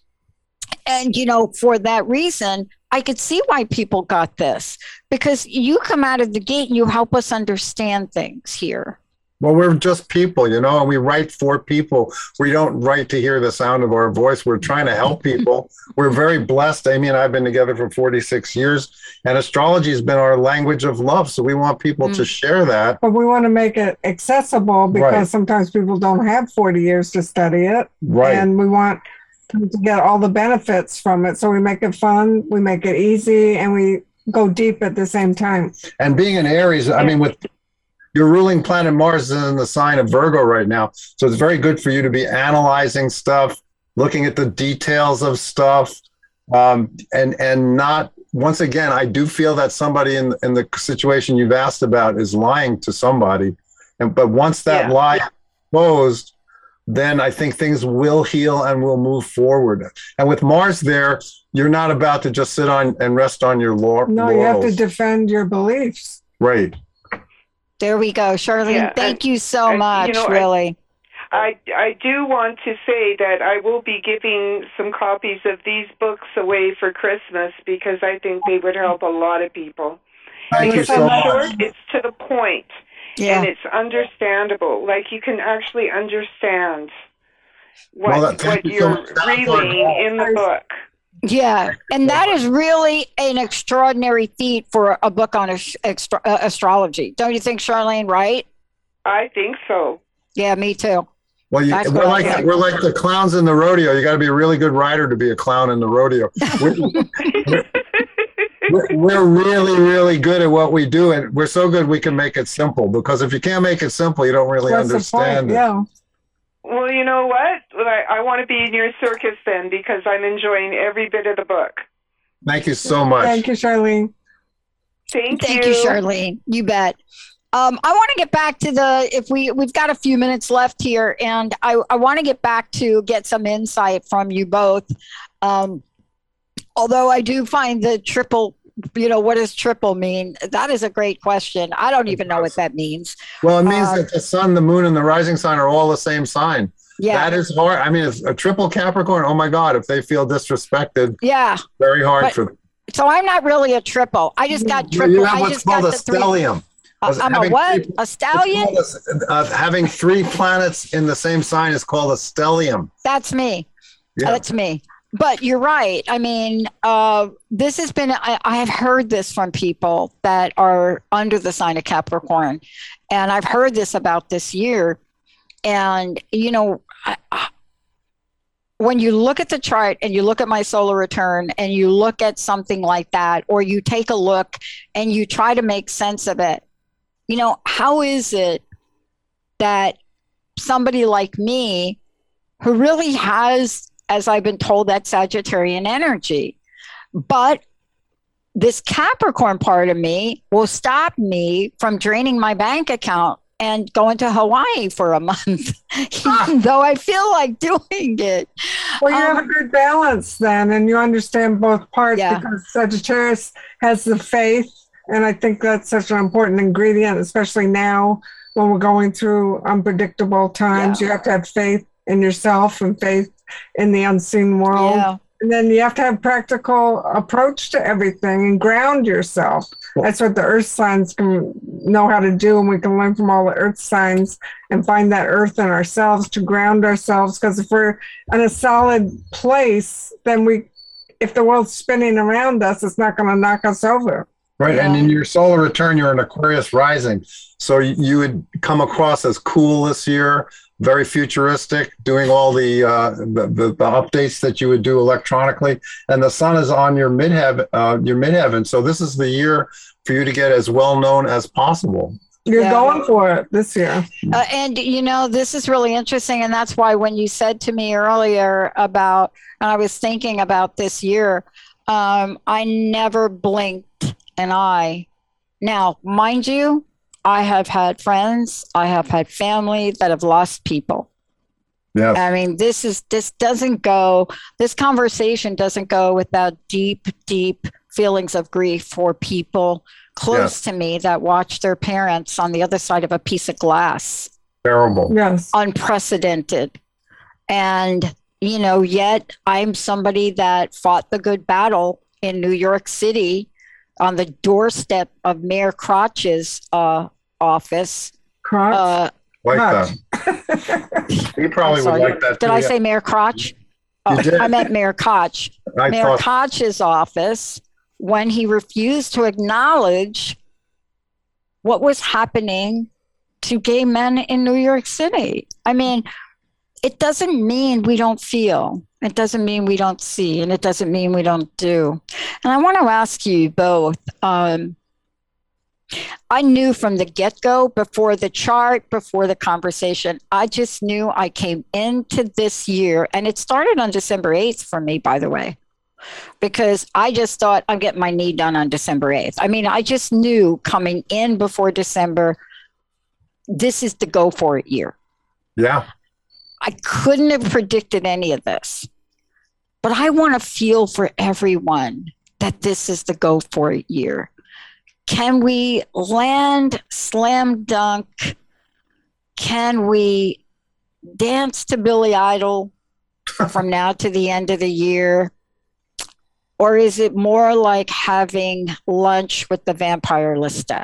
And, you know, for that reason, I could see why people got this, because you come out of the gate and you help us understand things here. Well, we're just people, you know, and we write for people. We don't write to hear the sound of our voice. We're trying to help people. We're very blessed. Amy and I have been together for forty-six years, and astrology has been our language of love. So we want people Mm. to share that. But we want to make it accessible, because Right. sometimes people don't have forty years to study it. Right. And we want them to get all the benefits from it. So we make it fun, we make it easy, and we go deep at the same time. And being an Aries, I mean, with your ruling planet Mars is in the sign of Virgo right now. So it's very good for you to be analyzing stuff, looking at the details of stuff, um, and and not, once again, I do feel that somebody in, in the situation you've asked about is lying to somebody. And but once that Yeah. lie is exposed, then I think things will heal and will move forward. And with Mars there, you're not about to just sit on and rest on your laur- No, laurels. you have to defend your beliefs. Right. There we go. Charlene, Yeah, thank and- you so and, you much, know, I- really. I, I do want to say that I will be giving some copies of these books away for Christmas because I think they would help a lot of people. Thank you Because so it's much. short, it's to the point, Yeah. and it's understandable. Like you can actually understand what, Well, that- thank what you so you're much. That's relaying our- in the book. Yeah, and that is really an extraordinary feat for a book on ast- extra- uh, astrology. Don't you think, Charlene, right? I think so. Yeah, me too. Well, you, That's we're what I like think. we're like the clowns in the rodeo. You got to be a really good rider to be a clown in the rodeo. We're, we're, we're really, really good at what we do, and we're so good we can make it simple. Because if you can't make it simple, you don't really That's the understand point. it. Yeah. Well, you know what? Well, I, I want to be in your circus then because I'm enjoying every bit of the book. Thank you so much. Thank you, Charlene. Thank, Thank you, Charlene. You bet. Um, I want to get back to the, if we, we've got a few minutes left here, and I, I want to get back to get some insight from you both. Um, although I do find the triple, you know, what does triple mean? That is a great question. I don't even know what that means. Well, it means Uh, that the sun, the moon, and the rising sign are all the same sign. Yeah. That is hard. I mean, if a triple Capricorn, oh my God, if they feel disrespected, Yeah. very hard But- for them. So I'm not really a triple. I just got You- triple. You have I what's just got called a the three. stellium. Uh, I'm a Having what? three- A stallion? It's called a- uh, having three planets in the same sign is called a stellium. That's me. Yeah. That's me. But you're right. I mean, uh, this has been, I, I have heard this from people that are under the sign of Capricorn. And I've heard this about this year. And, you know, I, I, when you look at the chart and you look at my solar return and you look at something like that, or you take a look and you try to make sense of it, you know, how is it that somebody like me who really has, as I've been told, that Sagittarian energy, but this Capricorn part of me will stop me from draining my bank account and going to Hawaii for a month, even though I feel like doing it. Well, you Um, have a good balance then, and you understand both parts Yeah. because Sagittarius has the faith, and I think that's such an important ingredient, especially now when we're going through unpredictable times. Yeah. You have to have faith in yourself and faith in the unseen world. Yeah. And then you have to have practical approach to everything and ground yourself. That's what the earth signs can know how to do. And we can learn from all the earth signs and find that earth in ourselves to ground ourselves. Because if we're in a solid place, then we, if the world's spinning around us, it's not going to knock us over. Right. And Yeah. in your solar return, you're an Aquarius rising. So you- you would come across as cool this year, very futuristic, doing all the, uh, the, the, the updates that you would do electronically. And the sun is on your midheaven, uh, your midheaven. So this is the year for you to get as well known as possible. You're Yeah. going for it this year. Uh, and, you know, this is really interesting. And that's why when you said to me earlier about, and I was thinking about this year, um, I never blinked an eye. Now, mind you, I have had friends, I have had family that have lost people. Yes. I mean, this is, this doesn't go, this conversation doesn't go without deep, deep feelings of grief for people close to me that watch their parents on the other side of a piece of glass. Terrible. Yes. Unprecedented. And, you know, yet I'm somebody that fought the good battle in New York City on the doorstep of Mayor Crotch's uh, office. Crotch. Uh, Like Crotch. that. You probably I'm would sorry, like that Did too. I yeah. say Mayor Crotch? You Oh, did. I meant Mayor Koch. I Mayor thought, Koch's office, when he refused to acknowledge what was happening to gay men in New York City. I mean, it doesn't mean we don't feel. It doesn't mean we don't see, and it doesn't mean we don't do. And I want to ask you both. Um, I knew from the get-go, before the chart, before the conversation, I just knew I came into this year, and it started on December eighth for me, by the way, because I just thought I'm getting my knee done on December eighth. I mean, I just knew coming in before December, this is the go for it year. yeah. I couldn't have predicted any of this, but I want to feel for everyone that this is the go for it year. Can we land slam dunk? Can we dance to Billy Idol from now to the end of the year? Or is it more like having lunch with the vampire Lestat?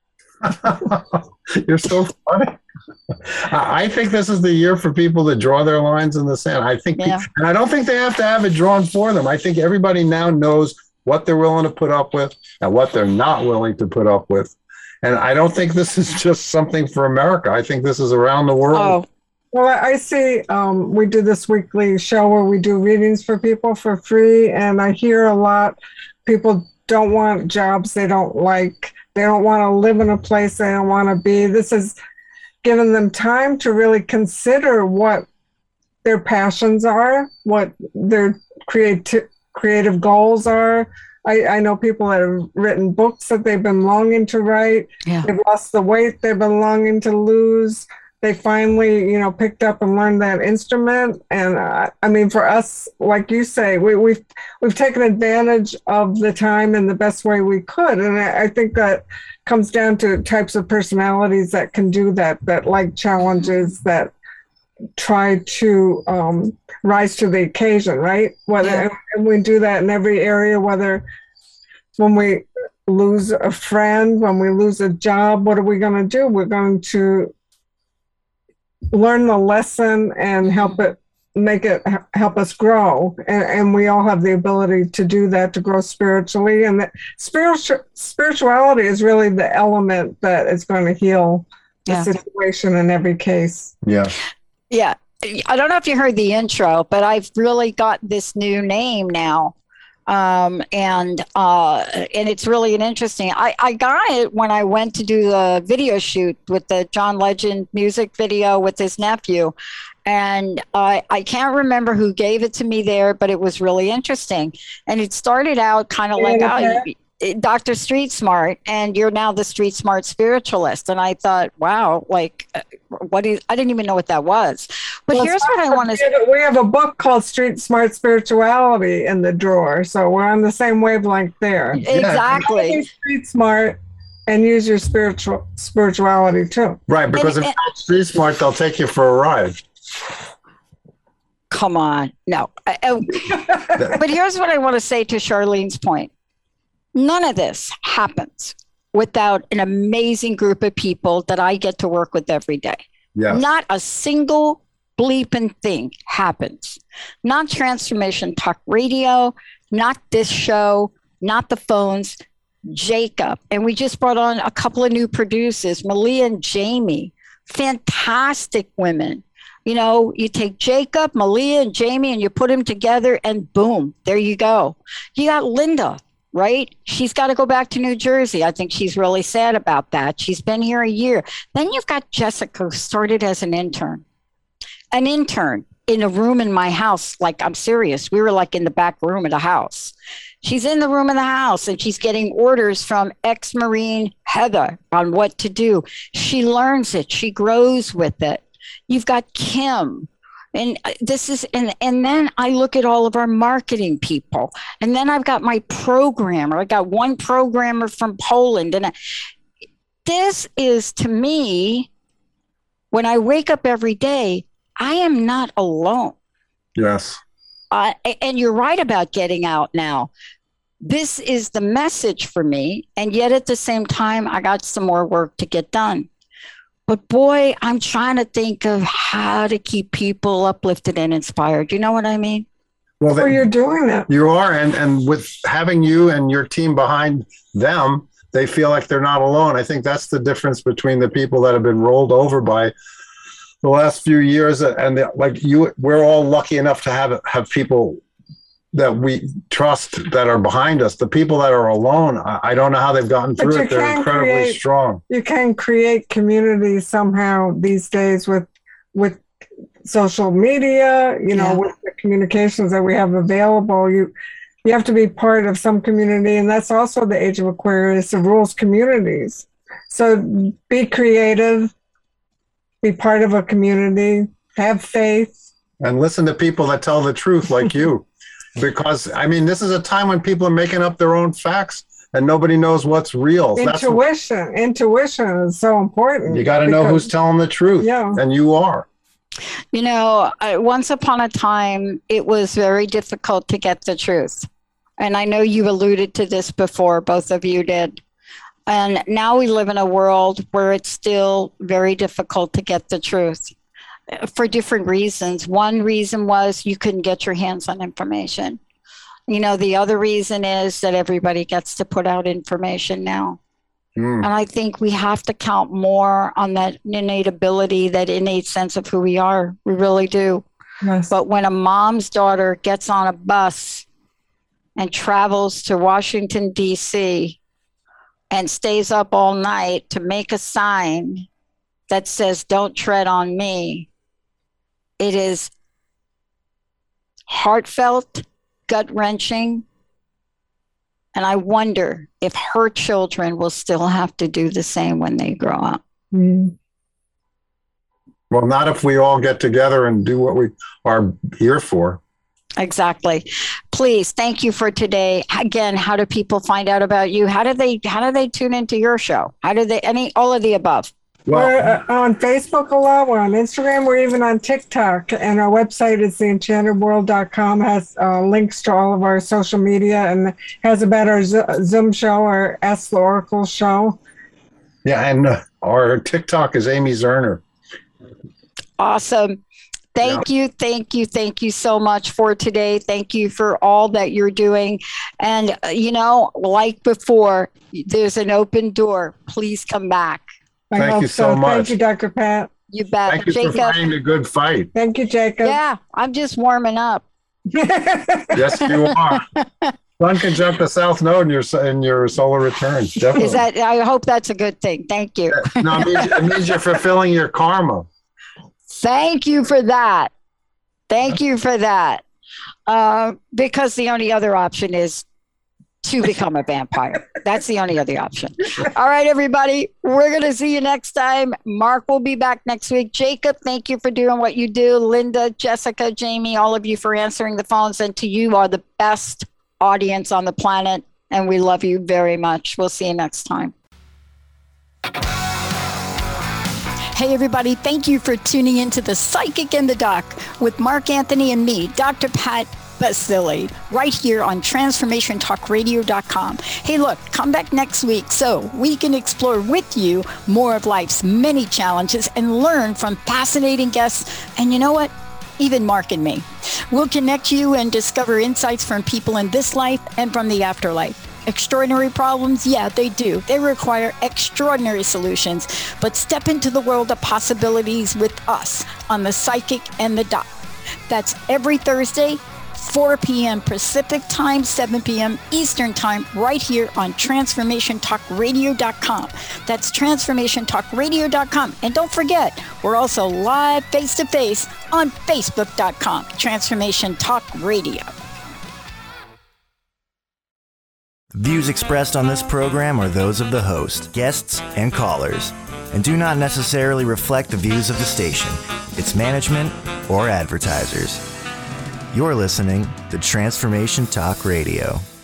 You're so funny. I think this is the year for people to draw their lines in the sand. I think, Yeah. and I don't think they have to have it drawn for them. I think everybody now knows what they're willing to put up with and what they're not willing to put up with. And I don't think this is just something for America. I think this is around the world. Oh, Well, I I see um, we do this weekly show where we do readings for people for free, and I hear a lot people don't want jobs they don't like. They don't want to live in a place they don't want to be. This is giving them time to really consider what their passions are, what their creative creative goals are. I, I know people that have written books that they've been longing to write. Yeah. They've lost the weight they've been longing to lose. They finally, you know, picked up and learned that instrument. And uh, I mean, for us, like you say, we, we've we've taken advantage of the time in the best way we could. And I, I think that comes down to types of personalities that can do that, that like challenges, that try to um, rise to the occasion, right? Whether Yeah. and we do that in every area, whether when we lose a friend, when we lose a job, what are we going to do? We're going to learn the lesson and help it make it help us grow, and, and we all have the ability to do that, to grow spiritually. And that spiritual spirituality is really the element that is going to heal the Yeah. situation in every case. Yeah. yeah. I don't know if you heard the intro, but I've really got this new name now. Um, and uh, and it's really an interesting. I, I got it when I went to do the video shoot with the John Legend music video with his nephew, and I I can't remember who gave it to me there, but it was really interesting. And it started out kind of like, oh, you- Doctor Street Smart, and you're now the Street Smart spiritualist. And I thought, wow, like, uh, what is? I didn't even know what that was. But Well, here's what I want to say. We have a book called Street Smart Spirituality in the drawer, so we're on the same wavelength there. Exactly. Be street smart and use your spiritual spirituality too. Right, because And- if you're street smart, they'll take you for a ride. Come on, no. I- I- but here's what I want to say to Charlene's point. None of this happens without an amazing group of people that I get to work with every day. Yes. Not a single bleeping thing happens. Not Transformation Talk Radio, not this show, not the phones, Jacob. And we just brought on a couple of new producers, Malia and Jamie, fantastic women. You know, you take Jacob, Malia, and Jamie, and you put them together, and boom, there you go. You got Linda, right? She's got to go back to New Jersey. I think she's really sad about that. She's been here a year. Then you've got Jessica, who started as an intern. An intern in a room in my house. Like, I'm serious. We were like in the back room of the house. She's in the room of the house, and she's getting orders from ex-Marine Heather on what to do. She learns it. She grows with it. You've got Kim. And this is, and, and then I look at all of our marketing people. And then I've got my programmer. I got one programmer from Poland. And I, this is, to me, when I wake up every day, I am not alone. Yes. Uh, and you're right about getting out now. This is the message for me. And yet at the same time, I got some more work to get done. But boy, I'm trying to think of how to keep people uplifted and inspired. You know what I mean? Well, Well, you're doing it. you are, and and with having you and your team behind them, they feel like they're not alone. I think that's the difference between the people that have been rolled over by the last few years, and the, like you, we're all lucky enough to have have people that we trust that are behind us. The people that are alone, I, I don't know how they've gotten But through you it. They're can incredibly create- strong. You can create community somehow these days with with social media, you know, Yeah. with the communications that we have available. You you have to be part of some community, and that's also the age of Aquarius, the rules communities. So be creative, be part of a community, have faith. And listen to people that tell the truth like you. Because, I mean, this is a time when people are making up their own facts and nobody knows what's real. That's what- Intuition. Intuition is so important. you got to know because- who's telling the truth. Yeah. And you are. You know, uh, once upon a time, it was very difficult to get the truth. And I know you alluded to this before, both of you did. And now we live in a world where it's still very difficult to get the truth for different reasons. One reason was you couldn't get your hands on information. You know, the other reason is that everybody gets to put out information now. Mm. And I think we have to count more on that innate ability, that innate sense of who we are. We really do. Yes. But when a mom's daughter gets on a bus and travels to Washington, D C, and stays up all night to make a sign that says, "Don't tread on me," it is heartfelt, gut-wrenching. And I wonder if her children will still have to do the same when they grow up. Mm. Well, not if we all get together and do what we are here for. Exactly. Please, thank you for today. Again, how do people find out about you? How do they how do they tune into your show? How do they any all of the above? Well, we're uh, on Facebook a lot. We're on Instagram. We're even on TikTok. And our website is the enchanted world dot com. Has uh, links to all of our social media and has about our Zoom show, our Ask the Oracle show. Yeah, and uh, our TikTok is Amy Zerner. Awesome. Thank yeah. you. Thank you. Thank you so much for today. Thank you for all that you're doing. And, uh, you know, like before, there's an open door. Please come back. I Thank you so, so much. Thank you, Doctor Pat. You bet. Thank you Jacob, for fighting a good fight. Thank you, Jacob. Yeah, I'm just warming up. Yes, you are. Sun conjunct the South Node in your in your solar return. Definitely. Is that? I hope that's a good thing. Thank you. No, it means, it means you're fulfilling your karma. Thank you for that. Thank you for that. Uh, because the only other option is to become a vampire. That's the only other option. All right, everybody. We're going to see you next time. Mark will be back next week. Jacob, thank you for doing what you do. Linda, Jessica, Jamie, all of you for answering the phones. And to you are the best audience on the planet. And we love you very much. We'll see you next time. Hey, everybody. Thank you for tuning into The Psychic and the Doc with Mark Anthony and me, Doctor Pat Baccili, right here on transformation talk radio dot com. Hey, look, come back next week so we can explore with you more of life's many challenges and learn from fascinating guests. And you know what? Even Mark and me. We'll connect you and discover insights from people in this life and from the afterlife. Extraordinary problems? Yeah, they do. They require extraordinary solutions. But step into the world of possibilities with us on The Psychic and the Doc. That's every Thursday, four p.m. Pacific Time, seven p.m. Eastern Time, right here on transformation talk radio dot com. That's transformation talk radio dot com. And don't forget, we're also live face-to-face on facebook dot com, Transformation Talk Radio. Views expressed on this program are those of the host, guests, and callers, and do not necessarily reflect the views of the station, its management, or advertisers. You're listening to Transformation Talk Radio.